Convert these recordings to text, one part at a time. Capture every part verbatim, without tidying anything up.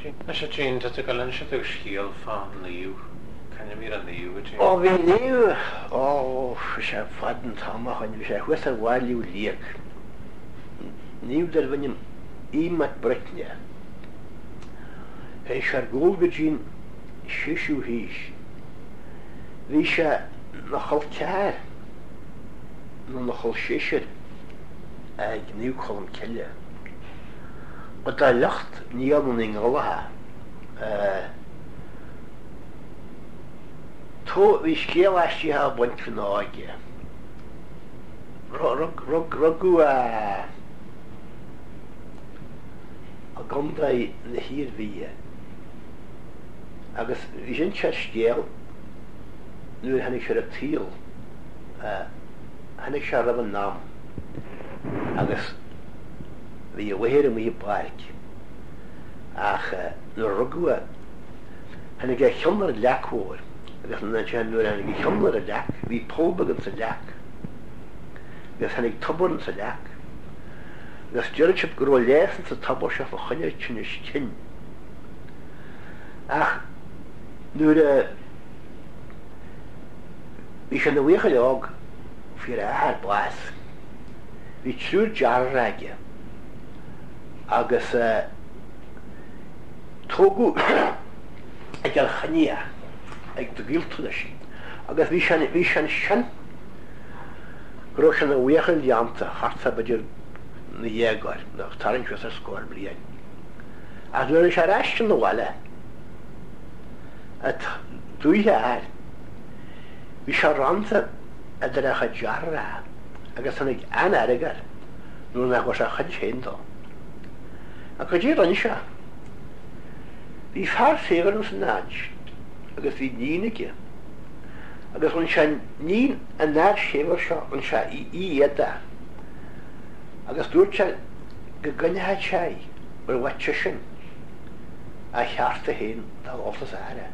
Nes a Jean dat ik al een shit ook schiel van nieuw. Kan je meer aan nieuw Jean? Oh, wie nieuw? Oh, ze vatten tama han we zeggen wat er waar nieuw leek. Nieuw dat we hem iemand brengen. Hij schargol Jean shishu hish. Wie ze nog al kaar. Nog al shisher. Ag nieuw kolom kelle. Wat daar lacht niet aan een Allah. To wie scheel als je haar bent van oge. Rog rog rogu a. A gondai de hier wie. Agus wie zijn scheel. Nu han ik er tiel. Eh han ik er een naam. Agus wie weer me park. Ach, no rogua. Han ik er honderd lak hoor. Dat is een channel en ik kom naar dak, wie probeert te dak. Dat is een tabon te dak. Dat is jullie op groot lezen te tabosje van genietje niet. Ach, nu de wie zijn de wegen ook voor haar plaats. Wie truut jaar raakje. Agus togu ik al genia. Ik de gilt dus. Agas wie zijn wie zijn schon. Groschen de wegen jante hartsa bejer de jager. De taring was er skoor blien. Als we er raschen de wale. Het doe je haar. Wie zijn rante het er gaat jarra. Agas dan ik aanerger. Nu nog was er geen hendo. Ik kan je dan niet. Wie vaar zeven ons naast. Agus wie nieneke. Agus ons zijn nien en naar schever scha ons scha i i etta. Agus doet zijn gegangen het zij. Maar wat chischen. A harte heen dat ofte zare.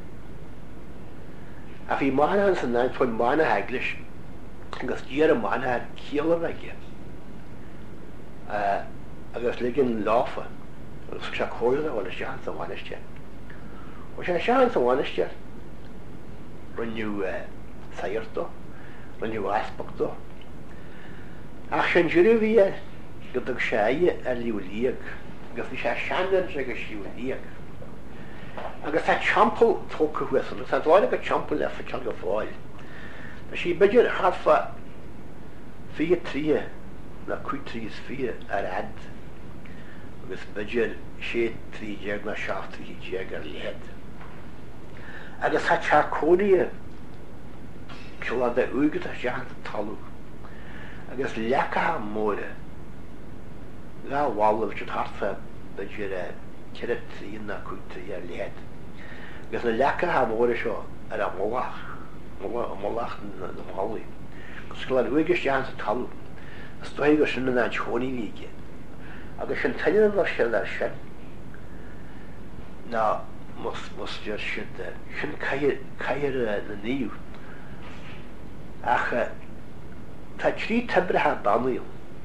Af wie man aan zijn naam van man eigenlijk. Agus jere man had kielen wegge. Eh agus liggen laufen. Agus scha koelen wat is ja zo wat is ja. Wat is ja zo wat is ja. Renew sairto, renew aspecto. Ach, zijn jullie weer dat ik zei er liewliek, dat is een schande zeg ik liewliek. En dat het champel trokken was, dat het leider een champel even kan geval. Dus je beetje half vier trieën, na kwijt trieën vier erad. Dus beetje shit drie jaar na schaft drie jaar leed. En dat het charcolie. Kla de uget as jant talu. Agus lekker moore. Ja, wall of het hart dat je keret in na kunt je leed. Agus een lekker moore zo. En een molach. Molach molach de molly. Dus kla de uget jant talu. Dat toch je schon na choni wiege. Agus een tellen was scheller schen. Nou, moest moest je shit. Geen kan je kan je de nieuw. Ach, ta tri tabraha banil.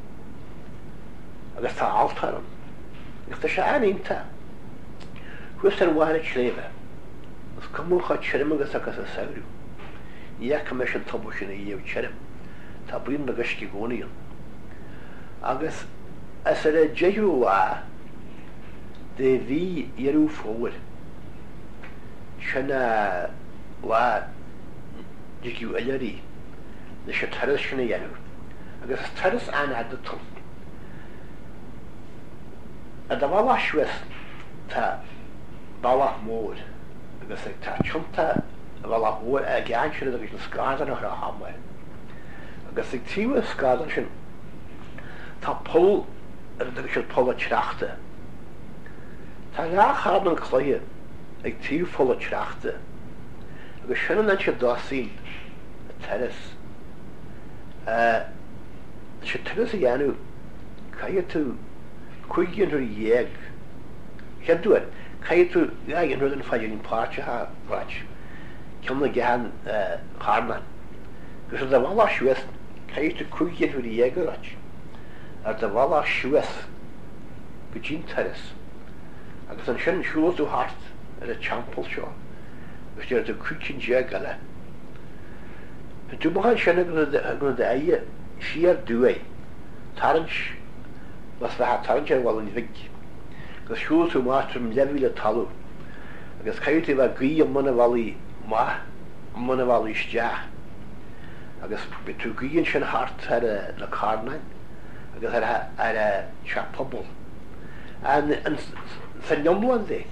Agus ta altarum. Ach ta sha aninta. Hwys er wan et leve. Os kamu cha chrim agus agus a sagru. Ia commission tabushin i yw chrim. Ta brin na gashki gonion. Agus as er a jeju wa de vi yeru forward. Shana wa jigu ayari. De shataris shana yalu. Agus taris an adatum. Adawala shwes ta bala moor. Agus ta chunta bala hoor a gaanshire dat ik een skade nog hamwe. Agus ik tiwe skade shin ta pol dat ik pol trachte. Ta ga gaan een kleie. Ik tiwe volle trachte. Agus shana dat je daar zien. Taris. Uh, she tells you, Yanu, Kayatu, Kuyan her yeg. Can do it. Kayatu, yeah, you know, fighting parch, ha, watch. Come again, uh, Harman. Because the Walla Swiss, Kayatu Kuyan her yeg, watch. At the Walla Swiss, Gujin Terrace. agus an sin siúlú hart ar a champel seo, agus dé a cuicin dé gala. Dú mohan sin go de aie siar dúé, tarins was bheit tarint ar bhil an bhic, agus siúlú mástrum levíle talú, agus caiútí bh gaí am muna bhalaí má muna bhalaí steach, agus tú gaíonn sin hart ar na carnain, agus ar a se pobl. An san jomlan dé.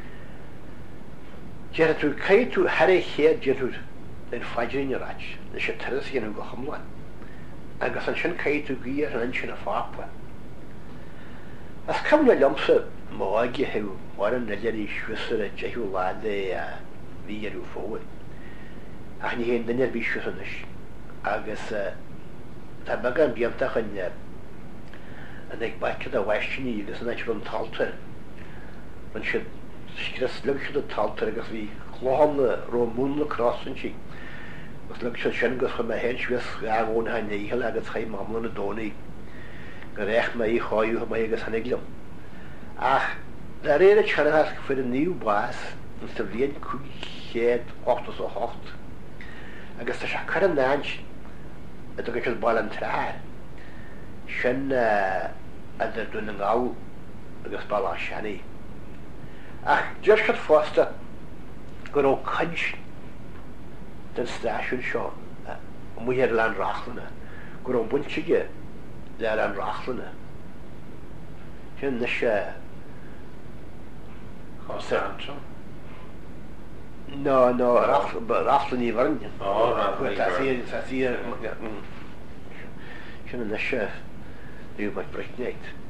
Dé tú cai tú heré chéad dé tú in faidirin ráit, na sé teras ghéanú go hamlan. Agus an sin cai tú gaíar an sin a fápa. As cam le lomsa máigi heú mar an neirí siúsar a deú láde a bhí arú fóid. Ach ní hén duine bhí siúsanis. Agus tá bag an bíamtach an an ag baicad a weistíní agus an eich an taltar. Man si skras lugsid a taltar agus bhí chláán na rómún na crossan si. Agus lugsid sin gus chum a hen siús agón ha néhel agus chaim mamla na dónaí. Go réich ma í cháú ha mai agus haniglam. Ach, dar réad a tchanahas go fyrir níú bás an sa bhíon chéad ochtas ó hocht. Agus tá se kar an náint a do go ball an trá. Sin a idir dún an gáú agus ball an seanaí. Ach, just cad fásta go ró cynch den stáisiún seo mu ar le an rachlanna, go ró buntige le an rachlanna. Sin na se Sancho? No, no, rachlan í bharin. Oh, rachlan í bharin. Tá sí, sin na se, dú mai brechnéid.